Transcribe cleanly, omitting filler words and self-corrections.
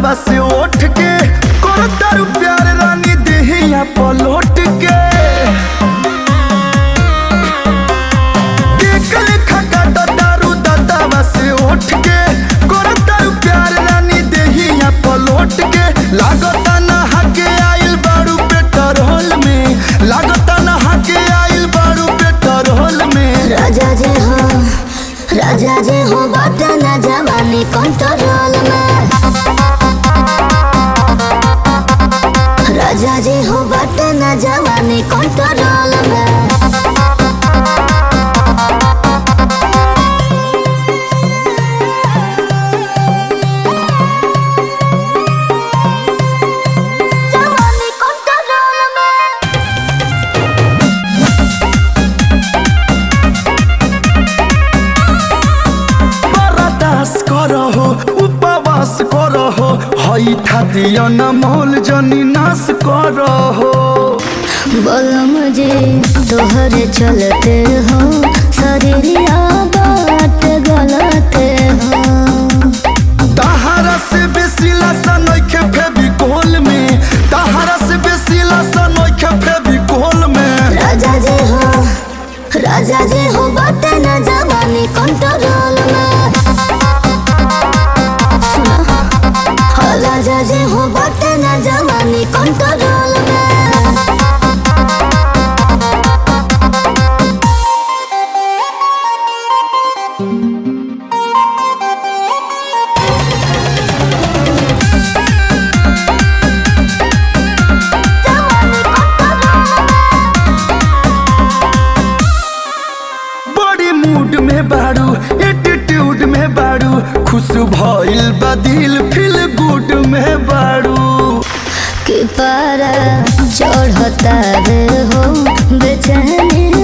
दातावा से उठ के करतारू प्यार रानी देहिया पलट के लागता नहा के आइल बारू पेट्रोल में लागता नहा के आइल बारू पेट्रोल में राजा जी हो बाटा ना जवानी कंट्रोल में राजा जी हो बाटा ना जवानी कंट्रोल में उपवास करहो हई थातिया न मोल जनी नाश करहो बोल मुझे तोहरे चलते हो शरीरिया बात गलते हो तहारा से बेसी लसन नइखे फेविकोल में तहारा से बेसी लसन नइखे फेविकोल में राजा जी हो बाटे न जवानी कंट्रोल में राजा जी हो बाटे न जवानी कंट्रोल में बड़ी मूड में बारू एटीट्यूड में बारू खुश भइल बा दिल फील गुड में बारू कि पारा चढ़ता रे हो बेचैनी